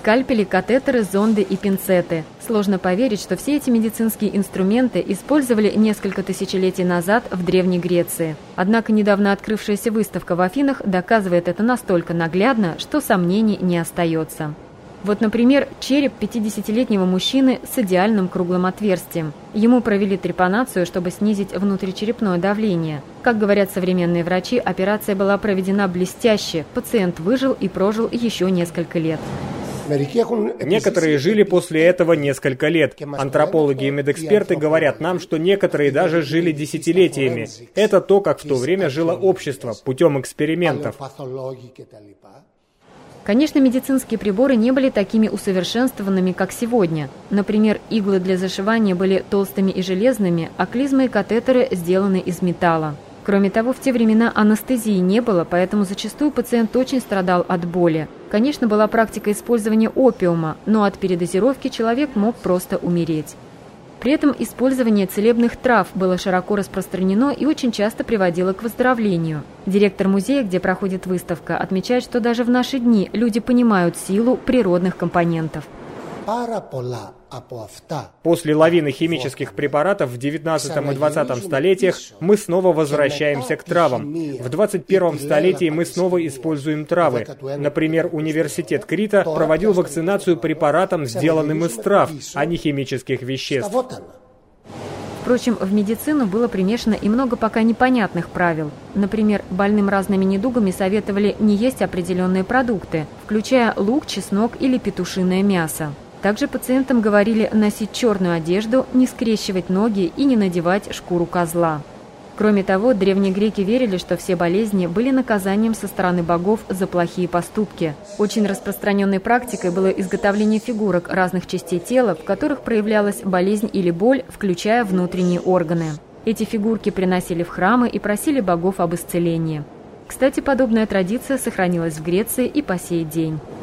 Скальпели, катетеры, зонды и пинцеты. Сложно поверить, что все эти медицинские инструменты использовали несколько тысячелетий назад в Древней Греции. Однако недавно открывшаяся выставка в Афинах доказывает это настолько наглядно, что сомнений не остается. Вот, например, череп 50-летнего мужчины с идеальным круглым отверстием. Ему провели трепанацию, чтобы снизить внутричерепное давление. Как говорят современные врачи, операция была проведена блестяще, пациент выжил и прожил еще несколько лет. Некоторые жили после этого несколько лет. Антропологи и медэксперты говорят нам, что некоторые даже жили десятилетиями. Это то, как в то время жило общество, путем экспериментов. Конечно, медицинские приборы не были такими усовершенствованными, как сегодня. Например, иглы для зашивания были толстыми и железными, а клизмы и катетеры сделаны из металла. Кроме того, в те времена анестезии не было, поэтому зачастую пациент очень страдал от боли. Конечно, была практика использования опиума, но от передозировки человек мог просто умереть. При этом использование целебных трав было широко распространено и очень часто приводило к выздоровлению. Директор музея, где проходит выставка, отмечает, что даже в наши дни люди понимают силу природных компонентов. После лавины химических препаратов в 19 и 20 столетиях мы снова возвращаемся к травам. В 21 столетии мы снова используем травы. Например, университет Крита проводил вакцинацию препаратом, сделанным из трав, а не химических веществ. Впрочем, в медицину было примешано и много пока непонятных правил. Например, больным разными недугами советовали не есть определенные продукты, включая лук, чеснок или петушиное мясо. Также пациентам говорили носить черную одежду, не скрещивать ноги и не надевать шкуру козла. Кроме того, древние греки верили, что все болезни были наказанием со стороны богов за плохие поступки. Очень распространенной практикой было изготовление фигурок разных частей тела, в которых проявлялась болезнь или боль, включая внутренние органы. Эти фигурки приносили в храмы и просили богов об исцелении. Кстати, подобная традиция сохранилась в Греции и по сей день.